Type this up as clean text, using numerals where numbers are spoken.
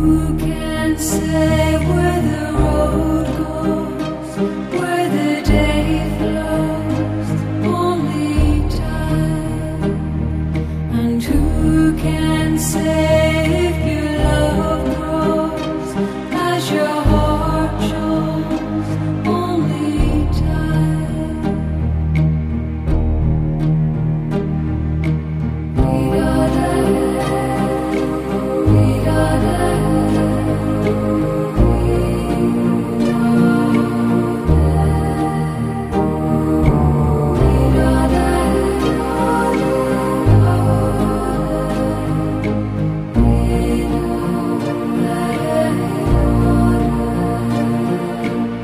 Who can say where the road goes, where the day flows? Only time. And who can say